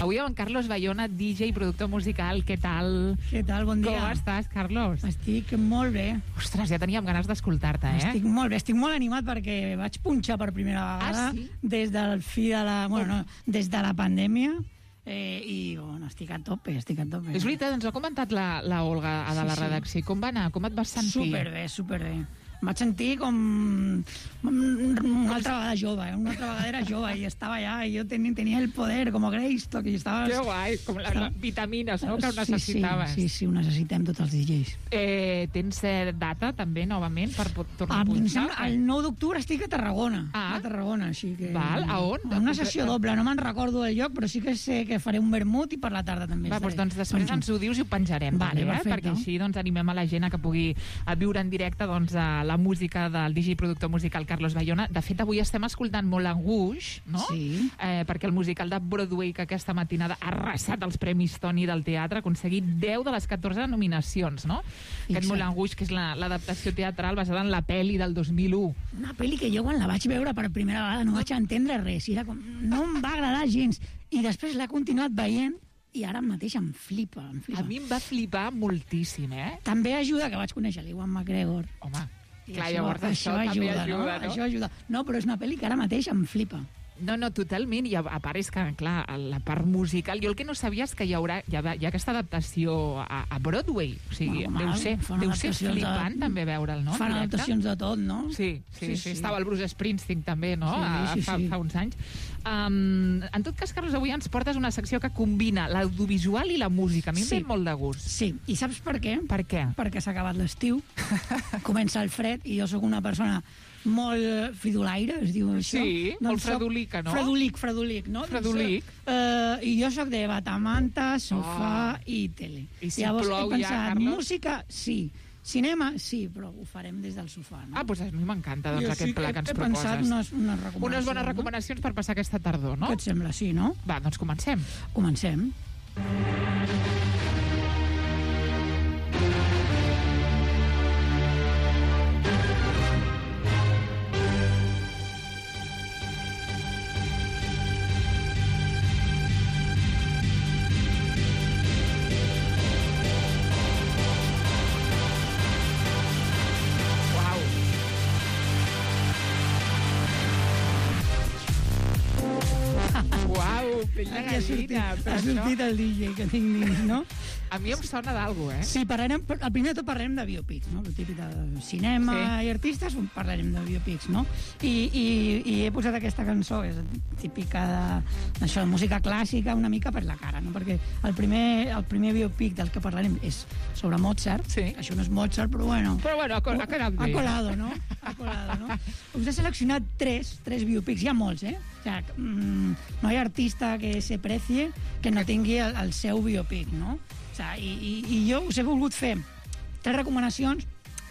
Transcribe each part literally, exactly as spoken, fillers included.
Avui amb en Carlos Bayona, D J i productor musical. Què tal? Què tal? Bon dia. Com estàs, Carlos? Estic molt bé. Ostres, ja teníem ganes d'escoltar-te, eh? Estic molt bé, estic molt animat perquè vaig punxar per primera vegada ah, sí? des del fi de la... Bueno, no, des de la pandèmia. Eh, i bueno, estic a tope, estic a tope. És veritat, ens ho ha comentat la, la Olga de la Sí, sí. redacció. Com va anar? Com et vas sentir? Superbé, superbé. Em vaig sentir com una altra vegada jove, eh? una altra vegada era jove i estava allà i jo tenia, tenia el poder com a Greystock i estava... Que guai, com les la, vitamines, no?, que ho necessitaves. Sí, sí, sí, ho necessitem tots els D Js. Eh, tens eh, data també, novament, per tornar a punxar? El nou d'octubre estic a Tarragona. Ah. A Tarragona, així que... Val, a on? A una sessió doble, no me'n recordo del lloc, però sí que sé que faré un vermut i per la tarda també. Va, doncs, doncs després ens ho dius i ho penjarem, vale, també, eh? perfecte. Perquè així doncs, animem a la gent a que pugui a viure en directe doncs, a la música del D J i productor musical Carlos Bayona. De fet, avui estem escoltant Moulin Rouge, no? Sí. Eh, perquè el musical de Broadway que aquesta matinada ha arrasat els Premis Tony del teatre, ha aconseguit deu de les catorze nominacions, no? Fixa't. Aquest Moulin Rouge, que és l'adaptació la, teatral basada en la pel·li del dos mil u. Una pel·li que jo quan la vaig veure per primera vegada no vaig entendre res. I era com, no em va agradar gens. I després l'he continuat veient i ara mateix em flipa, em flipa. A mi em va flipar moltíssim, eh? També ajuda que vaig conèixer l'Iwan McGregor. Home, I clar, això, llavors això, això també ajuda, ajuda, no? no? Això ajuda. No, però és una pel·li que ara mateix em flipa. No, no, totalment, i a, a part és que, clar, la part musical, jo el que no sabia és que hi haurà, hi ha, hi ha aquesta adaptació a, a Broadway, o sigui, Home, deu ser, deu ser flipant de... també veure'l, no? Fan adaptacions de tot, no? Sí, sí, sí, sí, estava el Bruce Springsteen també, no? Sí, sí, fa, sí. fa uns anys. Um, en tot cas, Carlos, avui ens portes una secció que combina l'audiovisual i la música. A mi Sí. em ve molt de gust. Sí, i saps per què? Per què? Perquè s'ha acabat l'estiu, comença el fred i jo sóc una persona molt fidolaire, es diu això. Sí, molt soc fredolica, no? Fredolic, fredolic, no? Fredolic. Doncs, uh, I jo sóc de batamanta, sofà Oh. i tele. I si Llavors plou he ja, pensat, Carlos? música, sí. Cinema, sí, però ho farem des del sofà, no? Ah, doncs a mi m'encanta doncs, Jo aquest sí pla que ens he proposes. pensat unes, unes recomanacions. Unes bones recomanacions per passar aquesta tardor, no? No? Què et sembla, sí, no? Va, doncs comencem. Comencem. Uau. Uau, pell de Aquí ha sortit, gallina. ha Però sortit això, el D J que tinc dins, no? a mi em sona d'algú, eh? Sí, parlarem, el primer de tot parlarem de biopics, no? El típic de cinema Sí. i artistes, parlarem de biopics, no? I, i, i he posat aquesta cançó, és típica de, d'això, de música clàssica, una mica per la cara, no? Perquè el primer, el primer biopic del que parlarem és sobre Mozart. Sí. Això no és Mozart, però bueno... Però bueno, ha, col- ha quedat bé. Ha colado, no? Ha colado, no? Us he seleccionat tres, tres biopics, hi ha molts, eh? O sigui, mm, no hi ha artista que se precie que no tingui el, el seu biopic, no? O sigui, i, i, i jo us he volgut fer tres recomanacions.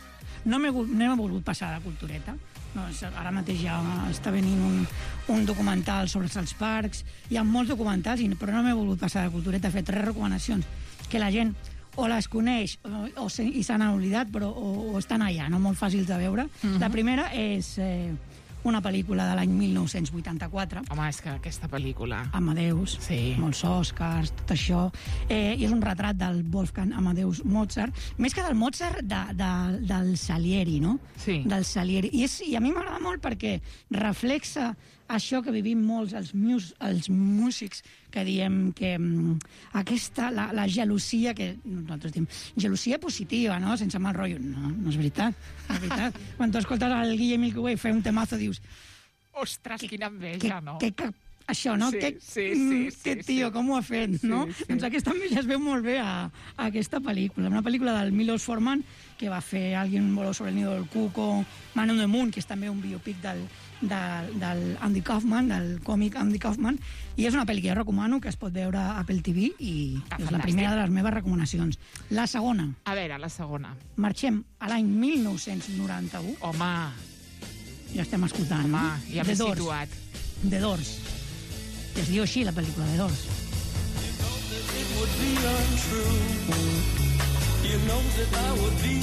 No m'he vol- no m'he volgut passar de cultureta. No, és- ara mateix ja està venint un, un documental sobre els parcs. Hi ha molts documentals, i- però no m'he volgut passar de cultureta. He fet tres recomanacions que la gent o les coneix o, o se, i se n'han oblidat, però o, o estan allà, no molt fàcils de veure. Mhm. La primera és eh, una pel·lícula de l'any mil nou-cents vuitanta-quatre, Home, és que aquesta pel·lícula... Amadeus, Sí. molts Oscars, tot això, eh, i és un retrat del Wolfgang Amadeus Mozart, més que del Mozart, de, de, del Salieri, no? Sí. Del Salieri. I, és, i a mi m'agrada molt perquè reflexa això que vivim molts els, mus, els músics, que diem que mm, aquesta, la, la gelosia, que nosaltres diem, gelosia positiva, no? Sense mal rotllo. No, no és veritat, no és veritat. Quan tu escoltes el Guille Milky Way fer un temazo, dius, Ostres, que- quina que, enveja, no? que, que, això, no? Sí, que, sí, sí, mm, sí, que tio, sí. com ho ha fet, Sí, no? sí. Doncs aquesta enveja es veu molt bé a, a aquesta pel·lícula. Una pel·lícula del Milos Forman, que va fer Alguien voló sobre el nido del cuco, Man on the Moon, que és també un biopic del, del, del Andy Kaufman, del còmic Andy Kaufman, i és una pel·li que jo recomano, que es pot veure a Apple T V, i Ah, és fantàstic. la primera de les meves recomanacions. La segona, A veure, la segona. marxem a l'any mil nou-cents noranta-u, Home, ja estem escoltant, home, no? ja The m'he Doors. situat. The Doors. Que es diu així, la pel·lícula The Doors. It would be untrue. You know that I would be